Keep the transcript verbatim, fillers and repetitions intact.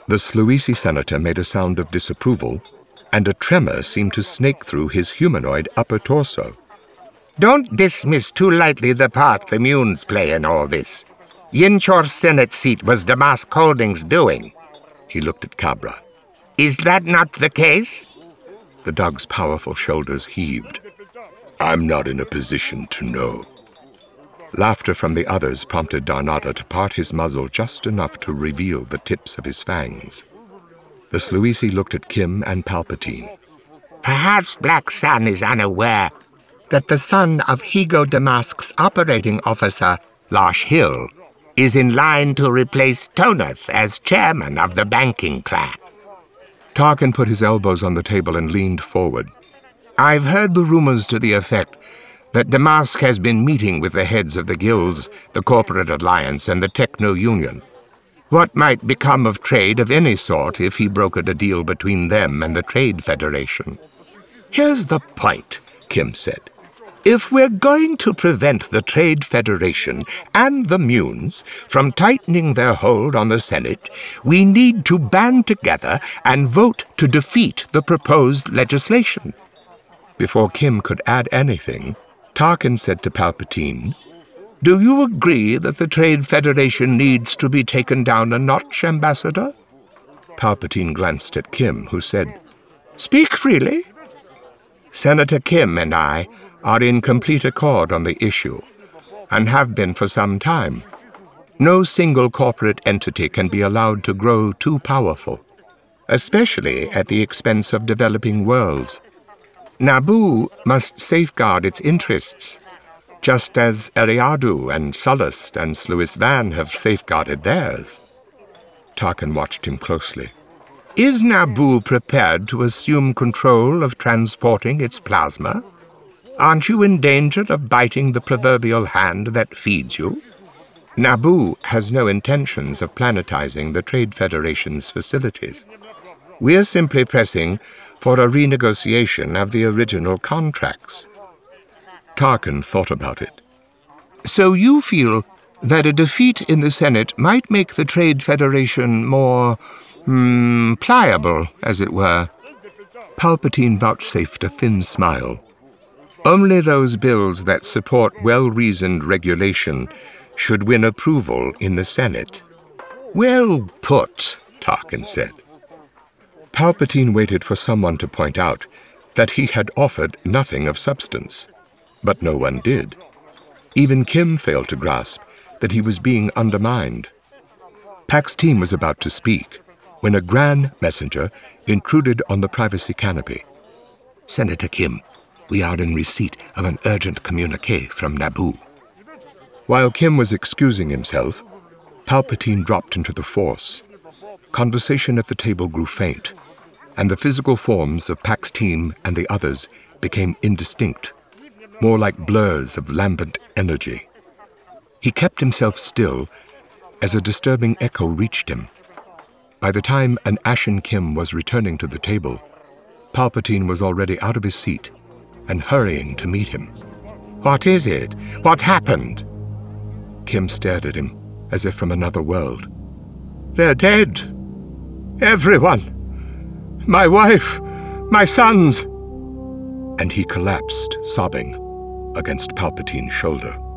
The Sluisi senator made a sound of disapproval, and a tremor seemed to snake through his humanoid upper torso. Don't dismiss too lightly the part the Munes play in all this. Yinchor's Senate seat was Damask Holdings' doing. He looked at Cabra. Is that not the case? The dog's powerful shoulders heaved. I'm not in a position to know. Laughter from the others prompted Darnada to part his muzzle just enough to reveal the tips of his fangs. The Sluisi looked at Kim and Palpatine. Perhaps Black Sun is unaware that the son of Higo Damask's operating officer, Losh Hill, is in line to replace Tonath as chairman of the banking clan. Tarkin put his elbows on the table and leaned forward. I've heard the rumors to the effect that Damask has been meeting with the heads of the guilds, the Corporate Alliance, and the Techno-Union. What might become of trade of any sort if he brokered a deal between them and the Trade Federation? Here's the point, Kim said. If we're going to prevent the Trade Federation and the Munes from tightening their hold on the Senate, we need to band together and vote to defeat the proposed legislation. Before Kim could add anything, Tarkin said to Palpatine, Do you agree that the Trade Federation needs to be taken down a notch, Ambassador? Palpatine glanced at Kim, who said, Speak freely. Senator Kim and I are in complete accord on the issue, and have been for some time. No single corporate entity can be allowed to grow too powerful, especially at the expense of developing worlds. Naboo must safeguard its interests, just as Eriadu and Sullust and Sluis Van have safeguarded theirs. Tarkin watched him closely. Is Naboo prepared to assume control of transporting its plasma? Aren't you in danger of biting the proverbial hand that feeds you? Naboo has no intentions of planetizing the Trade Federation's facilities. We're simply pressing for a renegotiation of the original contracts. Tarkin thought about it. So you feel that a defeat in the Senate might make the Trade Federation more, hmm, pliable, as it were? Palpatine vouchsafed a thin smile. Only those bills that support well-reasoned regulation should win approval in the Senate. Well put, Tarkin said. Palpatine waited for someone to point out that he had offered nothing of substance, but no one did. Even Kim failed to grasp that he was being undermined. Pax Team was about to speak when a Grand Messenger intruded on the privacy canopy. Senator Kim, we are in receipt of an urgent communique from Naboo. While Kim was excusing himself, Palpatine dropped into the Force. Conversation at the table grew faint, and the physical forms of Pax Team and the others became indistinct, more like blurs of lambent energy. He kept himself still as a disturbing echo reached him. By the time an ashen Kim was returning to the table, Palpatine was already out of his seat and hurrying to meet him. What is it? What happened? Kim stared at him as if from another world. They're dead. Everyone. My wife, my sons. And he collapsed, sobbing, against Palpatine's shoulder.